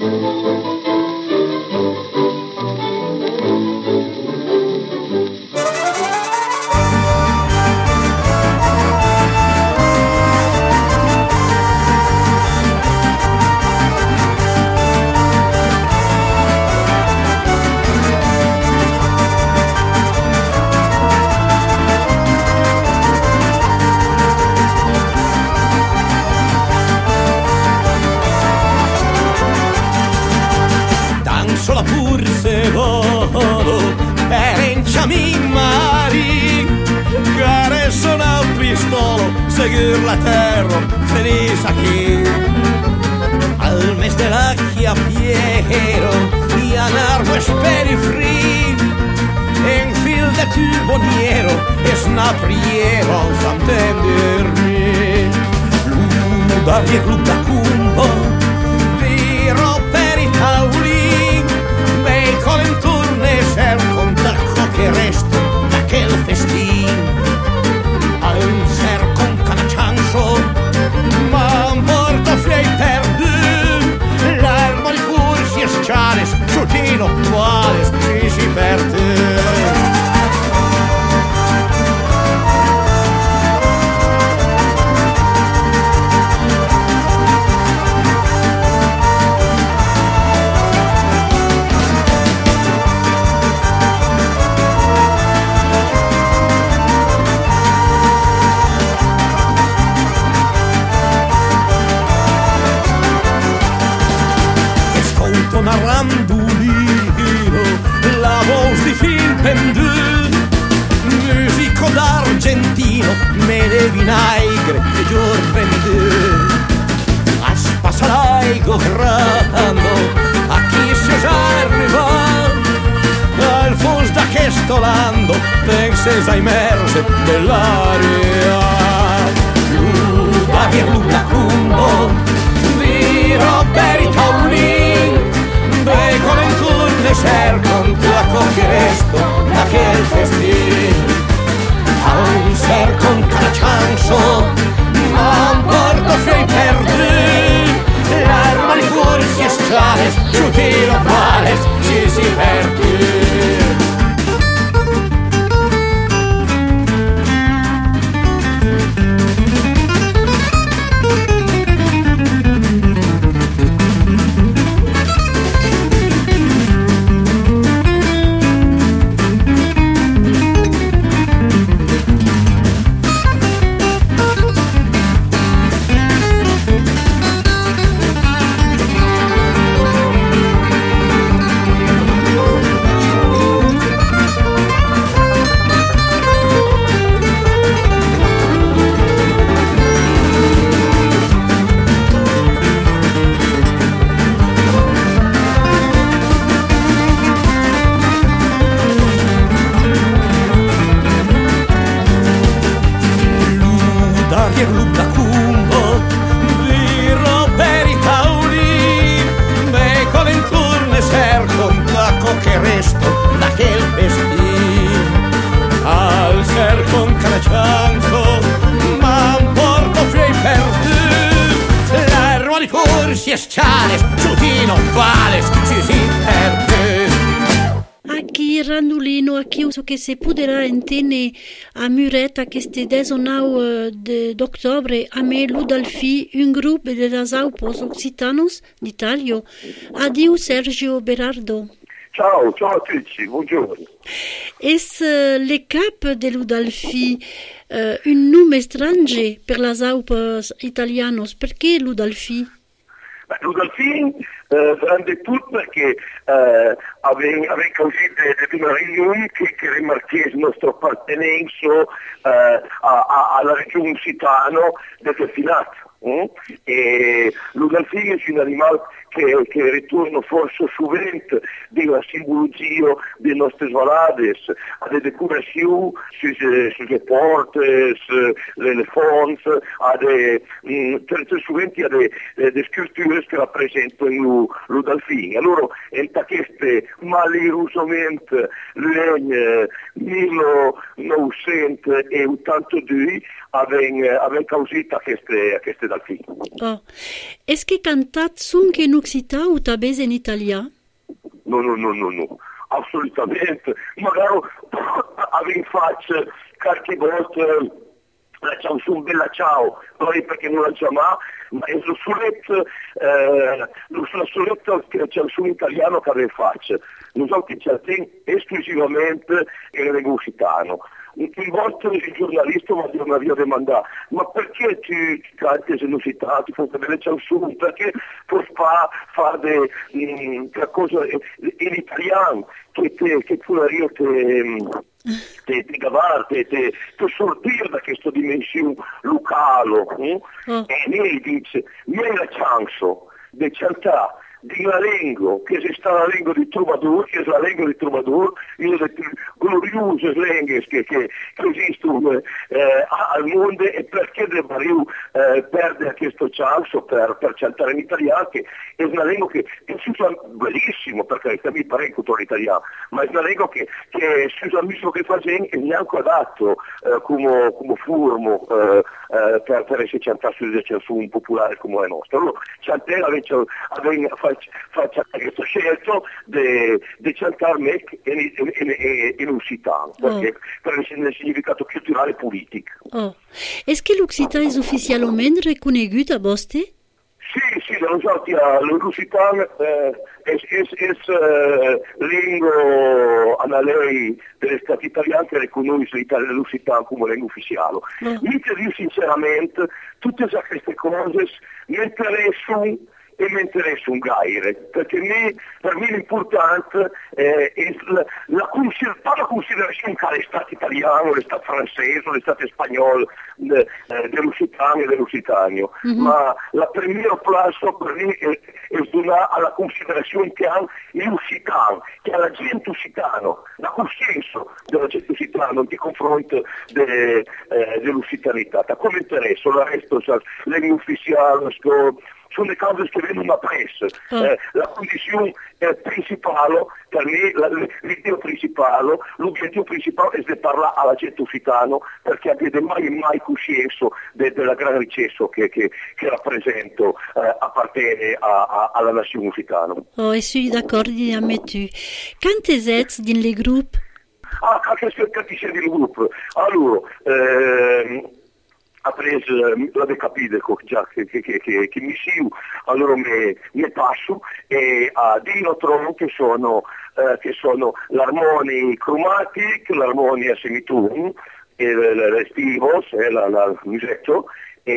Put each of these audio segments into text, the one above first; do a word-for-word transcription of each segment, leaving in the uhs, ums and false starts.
Seguir la terra feliz aquí al mes de la chiapiero y a largo esperi fri en fil de tu boniero es na priero s'entendermi luda di luda cumbo viro per i taulin bei colenturne ser con tacco che resto d'aquel festin al ser con ma morto fiei perdu l'arma di cursi e sciales ciutino quales si si perde narrandulino la voce di film pendù musico d'argentino me ne vinagre e gior pendù aspasalaigo grando a chi si arriva al fons da che stolando penses ai merse dell'aria luda che luda cumbo di Robert Taulin e con il turno ser con la coppia resto d'aquel festin a un ser con cada chanso ma un porto fiei perdu l'arma di cursi e sciales ciutino quales si si perdu che se poderà intene a Mureta che ste desonau d'octobre a me Ludalfi un gruppo de Dasaupos Occitanos d'Italia. Addio Sergio Berardo. Ciao, ciao a tutti, buongiorno. Es uh, le cap de Ludalfi uh, un nome strange per las Aupos italianos. Perché Ludalfi? Beh, Ludalfi eh, grande tutto perché eh, aveva così di una riunione che, che rimarchiese il nostro appartenenza eh, alla regione occitano determinata. Mm? E l'Udalfi è un animale che, che ritorna forse sovente della simbologia delle nostre valade, a delle decorazioni sulle porte, le fonti, a delle sovente a delle sculture che rappresentano l'Udalfi. Allora, in queste malirosamente nel millenovecentottantadue aveva causato queste, queste Udalfi. Oh. Est-ce que cantat anche in occitan o tabese in italiano? No, no, no, no, no, assolutamente. Magari avevo fatto qualche volta la canzone Bella Ciao, poi perché non la chiama, ma è la soletta, eh, la soletta canzone italiana che avevo fatto. Non so che c'è esclusivamente in lingua occitana. Un volta il giornalista mi aveva domandato, ma perché tu canti in occitano, ti fai delle canzoni, perché puoi fare qualcosa in italiano che ti può te ti gavare, te, te, te sortire da questa dimensione locale, eh? Oh. E lei dice, mi è la chance di cantare di una lingua che si sta la lingua di Troubadour, che è la lingua di Troubadour, una delle più gloriose lingue che, che, che esistono eh, al mondo, e perché devo io eh, perdere questo chance per, per cantare in italiano, che è una lingua che è bellissima, perché mi pare in tutto l'italiano, ma è una lingua che, che si usa misto che fa gente e neanche adatto eh, come, come formo eh, eh, per, per essere cantato su delle canzoni popolari come la nostra. Allora, cantare aveva faccia questo scelto di cantare me in, in, in, in occitano, perché oh. per il significato culturale e politico. Oh. Est-ce que l'occitan è ufficialmente riconosciuto a Bosti? Sì, sì, l'occitano eh, è, è, è eh, lingua alla lei degli stati italiani che riconosce l'occitano come lingua ufficiale. Oh. Mi dico sinceramente, tutte queste cose mi interessano e mi interessa un gaire, perché me, per me l'importante eh, è la, la, consider- la considerazione che è stato italiano, è stato francese, è stato spagnolo, eh, dell'occitano e dell'occitaneo, mm-hmm. ma la prima place per me è, è donare alla considerazione che ha l'occitano, che ha la gente occitana, la coscienza della gente occitana nei confronti de, eh, dell'occitanità. Da come interessa, il resto, cioè, lingua ufficiale, sono le cose che vengono appresse. Mm. Eh, la condizione eh, principale, per me, la, l'idea principale, l'obiettivo principale è di parlare alla gente occitana, perché avete mai mai coscienza de, della gran ricchezza che, che, che rappresento, eh, appartiene a, a, alla nazione occitana. Oh, e sono d'accordo con me tu. Quante siete in le gruppi? Ah, anche se capisci del gruppo. Allora, ehm, ha preso, l'avete capito già che, che, che, che, che mi siu, allora mi, mi passo e a Dinotron che sono, eh, che sono l'armonia chromatic, l'armonia semitone, e le stivos, e la, la musetto,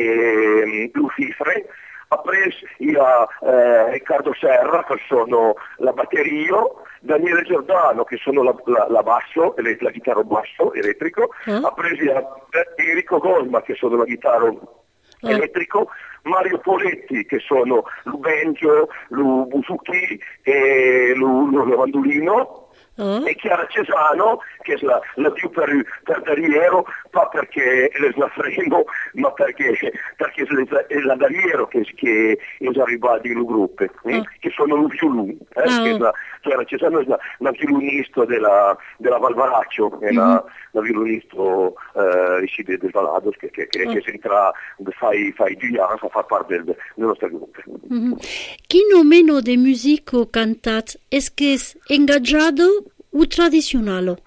e l'ufifre. Ha preso io eh, Riccardo Serra che sono la batteria, Daniele Giordano che sono la, la, la basso, la chitarra basso elettrico, mm. ha preso eh, Enrico Golma che sono la chitarra mm. elettrico, Mario Poletti che sono il banjo, il buzuki e il mandolino. Oh. E Chiara Cesano, che è la, la più per, per Dariero, ma perché è la fremo, ma perché, perché è la Dariero che, che è arrivata in un gruppo, oh. eh, che sono un violun, eh, oh. che è la, Chiara Cesano è la, la violinista della, della Valvaraccio, è mm-hmm. la, la violinista eh, del Valados, che, che, che, oh. che entra, fai, fai due anni, fa parte del, del nostro gruppo. Mm-hmm. Chi nomeno de musico cantat, es che è ingaggiato o tradizionale?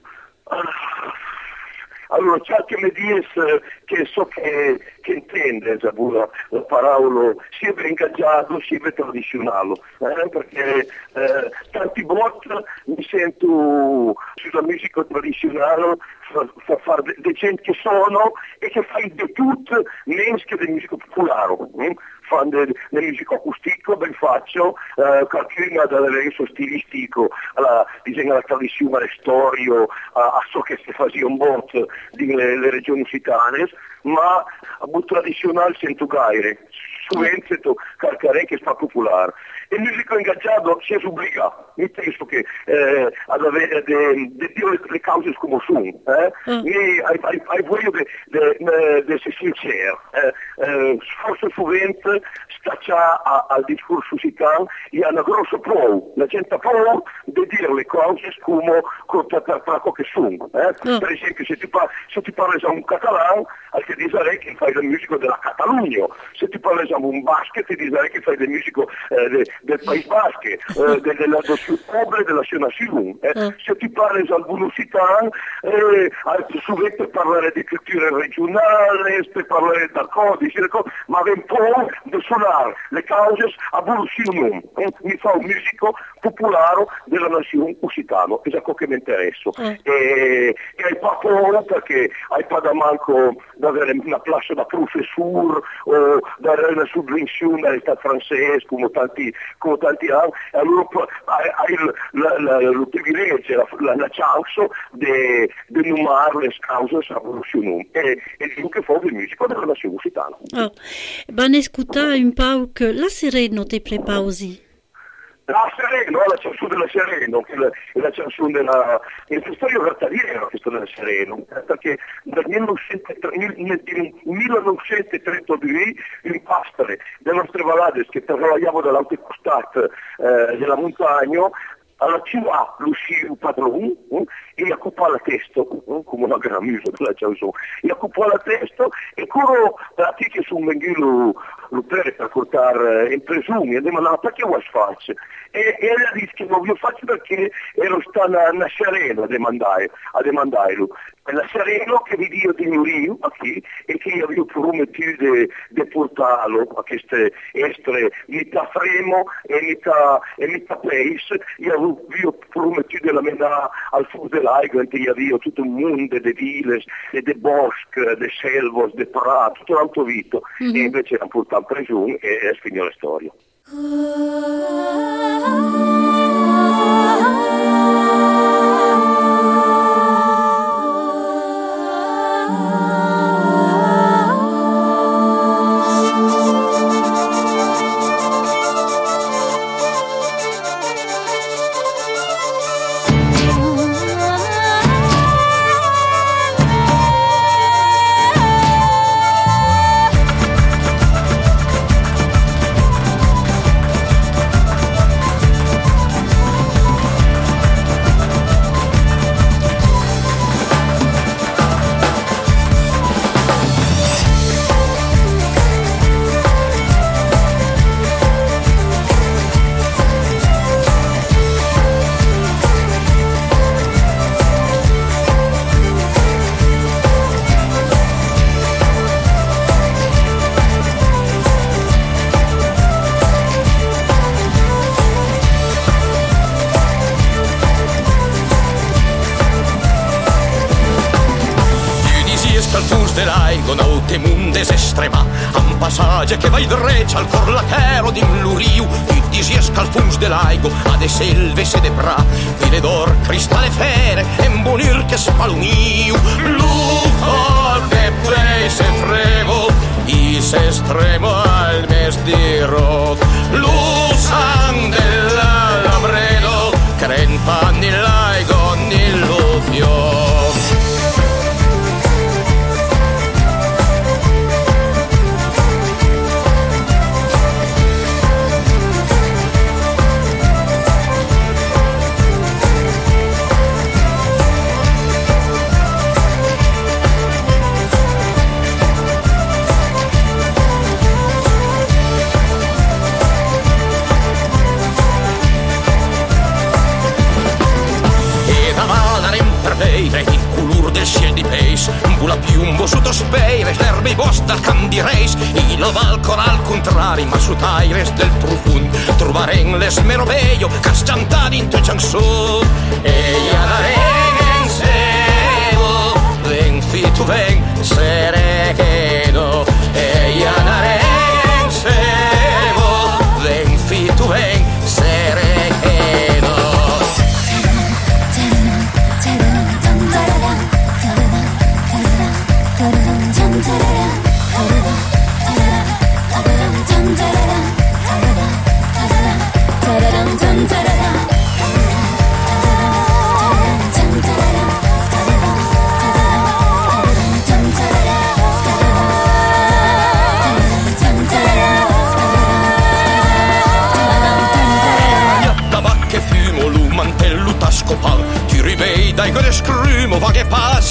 Allora, c'è che mi dice che so che, che intende la, la parola sia ben ingaggiato sia ben tradizionale, eh, perché eh, tanti volte mi sento sulla musica tradizionale fa fare de, de gente che sono e che fa di tutto meno che di musica popolare. Eh? Fanno di musica acustica, ben faccio, eh, qualcuno da l'elenco stilistico, alla, disegna la tradizione, la storia, a, a so che si faceva un botto nelle regioni occitane, ma a buon tradizionale sento gaire. sovente carcare che fa popolare. Il musico ingaggiato si obbliga, nel senso che eh, ad avere de, de dire le cause come sono, eh? Mm. E hai, hai voglia di essere sincero. Eh? Eh, forse sovente staccia al discorso musicale e ha una grossa prova, la gente ha paura di dire le cose come per, per, per quello che sono. Eh? Mm. Per esempio, se ti, par- se ti parli a un catalano, ti direi che fai la musica della Catalogna, se ti parli a un basket, ti direi che fai la musica eh, de, del Paese Basque, eh, del, del, del suo popolo e della sua nazione. Eh? Mm. Se ti parli al Bulusitano, eh, sovente parlare di cultura regionale, per parlare da codici, ma avem paura di suonare le cause a Bulusitano. Eh? Mi fa un musico popolare della nazione occitana, è ciò che mi interessa. Mm. E, e hai pas paura perché hai pas da manco di avere una classe da professore o di avere una sovvenzione dallo Stato francese come tanti, come tanti anni, e allora hai, hai il, la, la, il privilegio, la, la, la chance di nominare le cause a Bulusitano. E, e dico che fa il musico della nazione occitana. Oh. Ben ascoltare un po' che la Sereno ti prepausi. La Sereno, la canzone della Sereno, che è la canzone della... è una storia veritiera questa della Sereno, perché nel millenovecentotrentadue un pastore delle nostre Valades che lavorava dall'altro costato eh, della montagna alla città l'uscì un padrone eh, e occupò la testa, eh, come una gran musica della canzone, e occupò la testa e quello che sono venuto per portare in presunzione e demandava perché vuoi farci? E, e ella disse che non vi faccio perché ero stata a Sereno a demandare, a demandarlo. E la Sereno che vi dio di Rio qui e che io avevo promesso di portarlo a queste estre metà fremo e metà, e metà paese. Io avevo promesso di la menare al fondo dell'Aigo e io avevo tutto un mondo di ville, di boschi, di selve, di prati, tutto l'altro vito. Mm-hmm. E invece era portato in prigione e, e finì la storia. Che vai dreccia al forlatero di Luriu, i disiesca al funs de l'aigo, a de selve se de bra, vile d'or, cristalli fere, e mbonir che spalumiu. Lujo de plei se frevo, i se estremo al mes di roc. Lusan della labredo, crempa ni l'aigo ni l'ufio. Il color del ciel di peis, la piumbo sotto speire, l'erbe i boschi dal cam di reis, il valcor al contrari, ma su taires del profund, trovaren les meroveio, casciantati in tue canzoni, e iadareng en sevo, ven fitu ven sereno, e iadareng en sevo, ven fitu ven sereno. Ta-da-da, ta-da-da, ta-da-da, ta-da-da, ta-da-da, ta-da-da, ta-da-da, ta-da-da,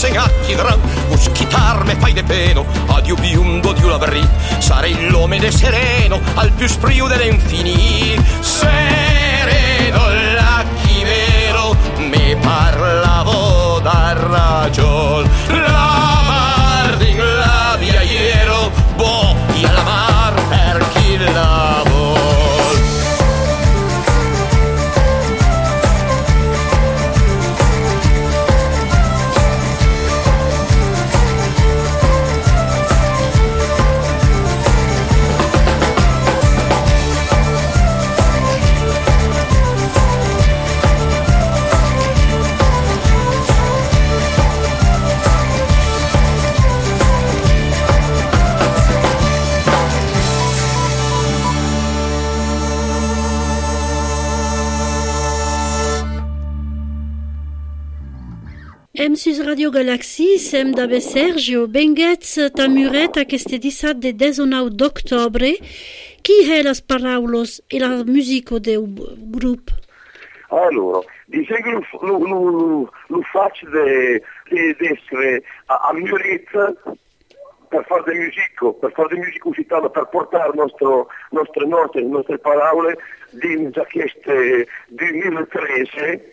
segacchi dran, us chitarme fai de peno, adiu biundo diu la bri, sarei l'ome de sereno, al più spriu dell'infinì, sereno l'acchi vero, me parlavo da ragion, la mardin la viaiero, boh, e alla mar per chi la vuol. Hem sus Radio Galaxie, sem d'ave Sergio, bengetz tamuret aquest dissat de dezenau d'octobre, qui è las paraulos e la musico del grup? Allora, dice che lo, lo, lo, lo faccio di essere a, a Muret per fare del musico, per fare del musico uscitato, per portare nostro, nostre note, le nostre parole di queste duemilatredici.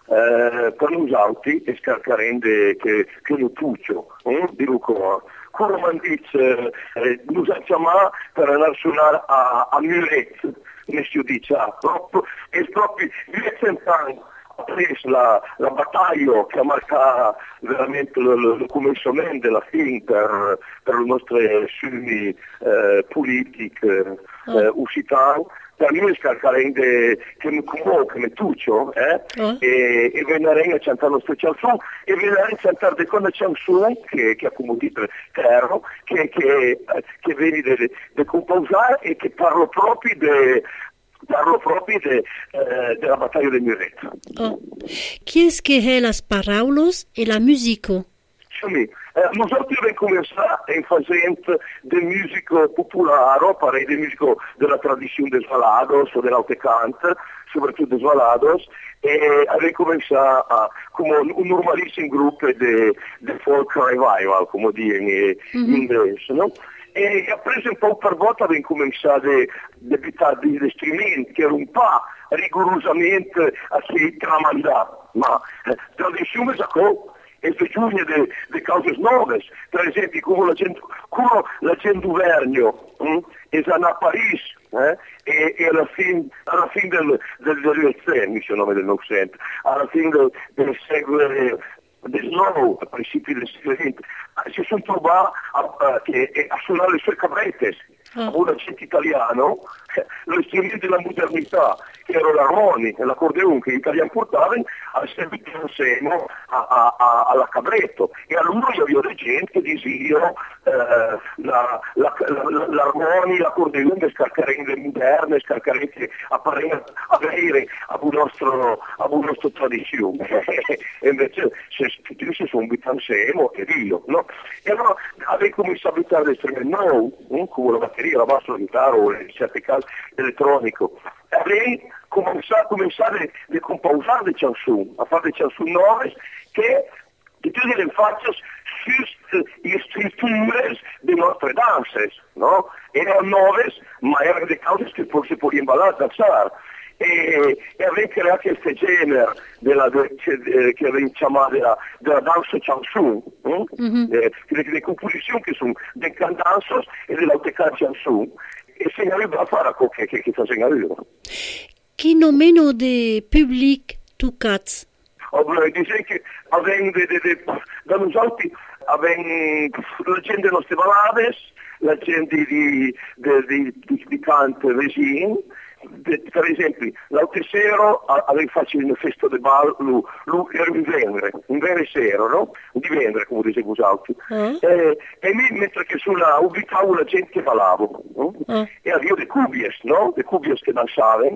Eh, per usarti e scarcarende che, che lo tuccio, eh? Dico come. Come man dice, eh, lo chiamare per andare a suonare a, a Muret, come si dice, proprio, e proprio venti ha preso la, la battaglia che ha marcato veramente il cominciamento della fine per, per le nostre scelte eh, politiche eh, uscite. Per noi scarcarende che mi convoca, che mi tuccio, eh? Oh. e, e venire a cantare la nostra canzone, e venire a cantare di quella canzone che, che come dite, Terro, che, che, che vieni da composare e che parlo proprio di parlo proprio de, eh, della battaglia del Muret. Oh. Chi è che è las paraulos e la musico? Eh, nosaltres vam començar en fazent de musica popolare, parei de musica della tradizione dels balados o dell'alte cant, soprattutto dels balados, e vam començar a, come un normalissimo gruppo di folk revival, come dire in mm-hmm. inglese, no? E ha preso un po' per volta abbiamo cominciato a debitare degli strumenti che erano un po' rigorosamente a chi tramandare, ma eh, tradizione sacco e bisogna di cose nuove, per esempio come la gente, come la gente d'Uvernio hm? è andata a Parigi eh? e, e alla fine, alla fine del, del, del, del, nome del Novecento, alla fine del, del secolo del nuovo, a principi del secolo venti, si sono trovati a, a, a, a suonare le sue cabrette. Oh. Un accento italiano, lo strumento della modernità, che era l'armoni e l'accordeon che gli italiani portavano, ha servito insieme a, a, a, alla cabretto. E allora io avevo dei gente che dicevano eh, la, la, la, l'armoni, l'accordeon, le scarcarelle moderne, scarcarelle che appaiono avere a un nostro, a un nostro tradizione. E invece se tutti si sono abitati insieme e io, no? E allora avevo cominciato a abitare dei strumenti nuovi, come la batteria, la bassa, la chitarra o in certi casi l'elettronico. E avrei cominciato, cominciato a composare le canzoni, a fare le canzoni nuove che di tutte le facce su le strutture delle nostre danze, no? Erano nuove, ma erano delle cose che forse potevano ballare, danzare. E, e avrei creato questo genere della, de, eh, che avrei chiamato della, della danza chanson, eh? mm-hmm. eh, delle composizioni che sono dei cantanzos e dell'auteca chanson, e se ne arriva a fare che, che, che fa se ne arriva. Chi nomeno de public tu cats? Allora, dice che avendo da noi altri avendo la gente delle nostre ballade, la gente di, di, di, di, di canto vesino. Per esempio, l'altro sera avevo fatto una festa di ballo, lui, lui era un venere, un venere sera, no? Di venere, come dicevo usati. Mm. E, e mi, mentre che sulla ubicavo la gente che ballava, no? Mm. E avevo dei cubies, no? Dei cubies che danzavano,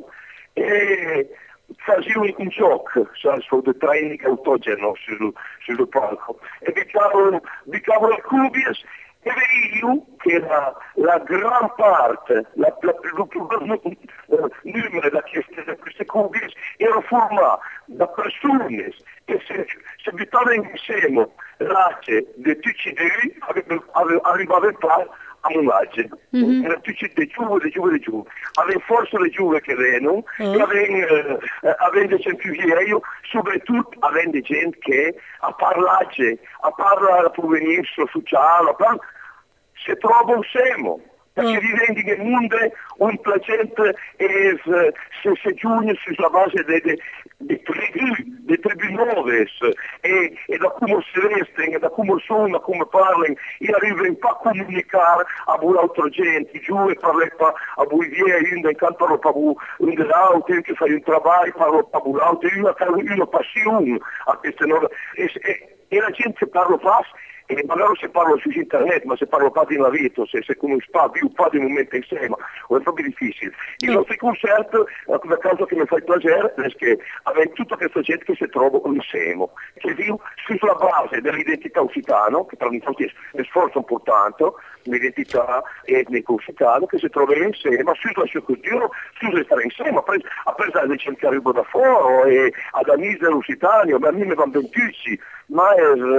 e facevo un, un gioco, sai, su dei treni autogeno sul, sul palco, e bicavo, bicavo le cubies. E io che la, la gran parte, la, la, il più grosso numero da queste, da queste cubie era formato da persone che si, si abitavano insieme l'Ace di tutti i due arrivava pas a Monagge. Mm-hmm. Era tutti di giù, di giù, di giù. Aveva forse le giù che vengono, oh. e aveva eh, centinaia, soprattutto aveva gente che a parlare, a parlare la provenienza sociale, a parlare, si trova un semo. Perché rivendica il mondo un placente e se si giugno sulla base delle tribù, delle tribù nuove e, e da come si restano, da come sono, da come parlano, e arrivano pas a comunicare a un'altra gente, giù e parlare a voi via, io incanto parlo a voi un dell'altro, che fai un lavoro, parlo a voi l'altro, io ho una passione a queste nuove, e, e, e la gente parla pas. E magari se parlo su internet, ma se parlo pas di una vita, se, se conosco pas, vivo pas di un momento insieme, è proprio difficile. Il nostro concerto, la cosa che mi fa piacere è che abbiamo tutta questa gente che si trova insieme, che vive sulla base dell'identità occitana, che per noi è sforzo importante, l'identità etnica occitana, che si trova insieme, ma sulla sua cultura, sulla stare insieme, a pensare di gente che arriva da fuori, e ad amici dell'occitano, ma a me mi vanno ben tutti, ma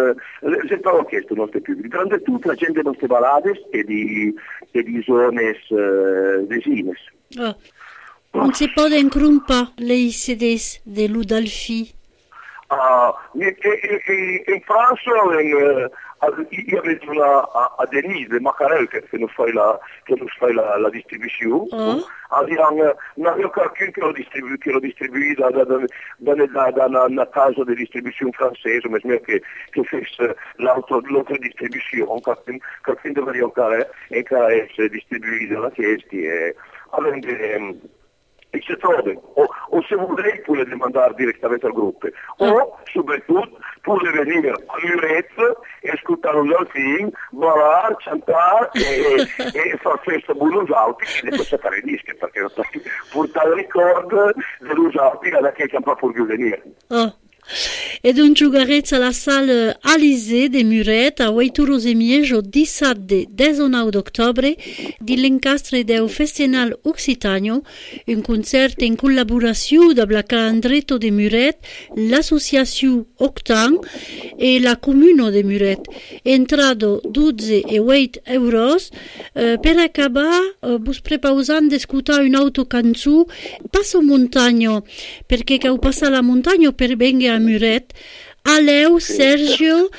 è sempre questo il nostro pubblico. Grande tutto la gente delle nostre balades e di, e di zone uh, vicine. Oh. Non si può incrumpare le sedes de Ludolfi? Uh, in, in, in Francia in, uh, io vedo una, a, a Denise Macarel che, che non fa la, che non fa la, la distribuzione. Oh. Abbiamo qualcuno che lo distribuisce che lo distribui da, da, da, da, da, da una, una casa di distribuzione francese, ma che, che fa l'altra distribuzione, qualcuno dovrebbe essere distribuito da questi e avendo e si trova, o, o se vorrei puoi mandare direttamente al gruppo, o soprattutto puoi venire a Muret e ascoltare un film, ballare, cantare e, e far festa buonusauti e poi settare i dischi, perché portare il ricordo dell'usauti alla che campa può più venire. Oh. E un giugarezza alla salle Alizé de Muret a oito horas e meia o dissabte dezenove d'octobre di l'encastre del Festival Occitano, un concert in collaborazione da la Andretto de Muret, l'associazione Octan e la Comune de Muret. Entrado dodici e otto euros. Eh, per acabare, eh, bus prepausando di ascoltare un'autocanzone, passo montagna, perché che ho passato la montagna per venire a Muret, a leu, Sergio,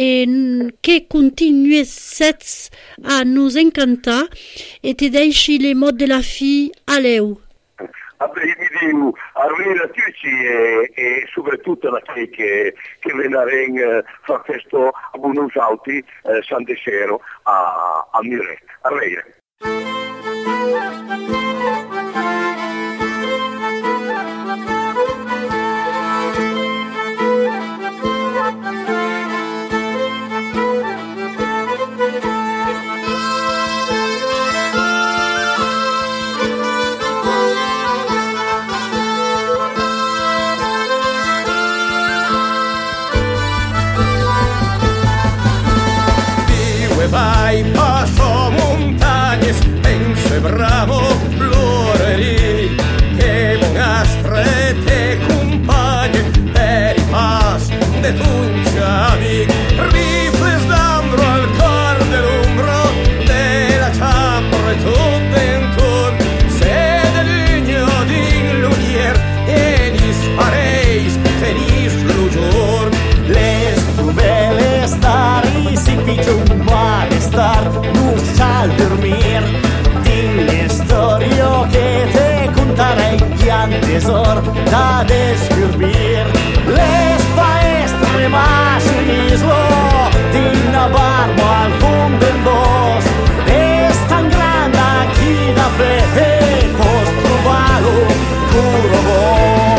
e che continue a nous incantar e ti deixi le mots de la fille a leu. Mi dico arrivederci a tutti e, e soprattutto a chi che, che vengono a fare questo a Buonusauti eh, San Desero a, a Muret. Arrivederci. Vai, passo montañas, pense bravo, floreri, che monastre te compagne, per i pas de tunciavi, rifles d'ambro al cor dell'umbro, della ciambra e tutto intorno, se de legno di lunier, e gli spareis, feliz l'ujor, les tu belle stari si piccion malestar, nos al dormir, din la historia que te contaré y antes hor da descubrir. Les paestre más unislo, din la barba al fondo del bosque, es tan grande aquí da fe, post trovalo, curo vos.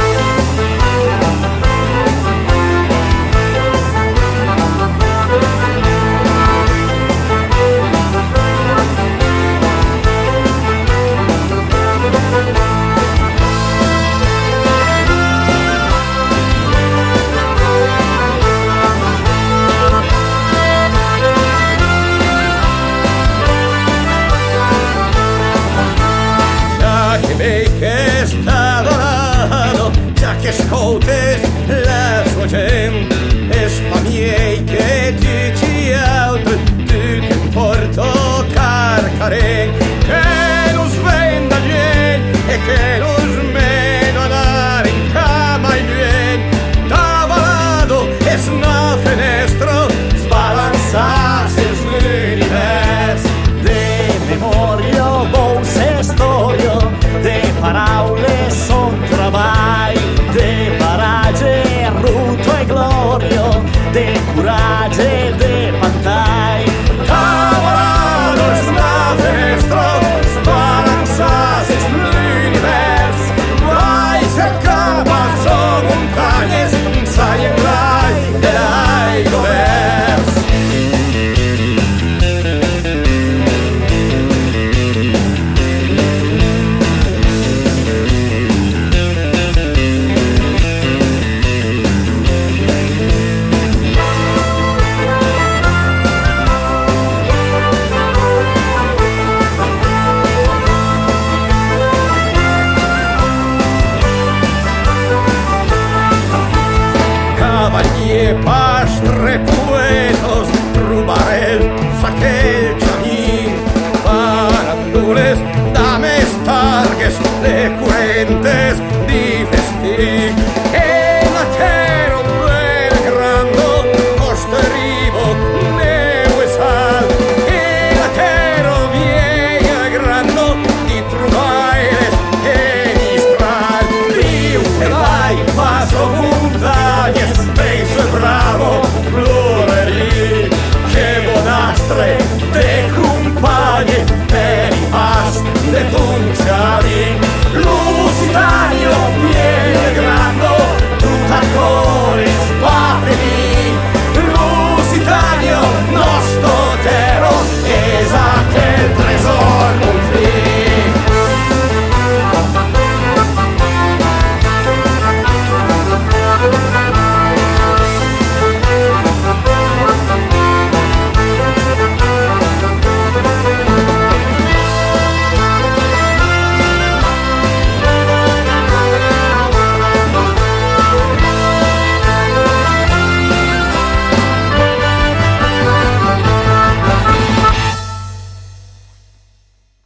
Che sta adorando, già che ascoltes la sua gente vespa miei che dici altro, tu che porto carcare, che non svenda niente e che non smeno andare in cama in niente, da valado e sna fenestro, sbalanzarsi l'univers, de memoria, bolse storia, de paraule son travai, de parage, ruto e gloria, de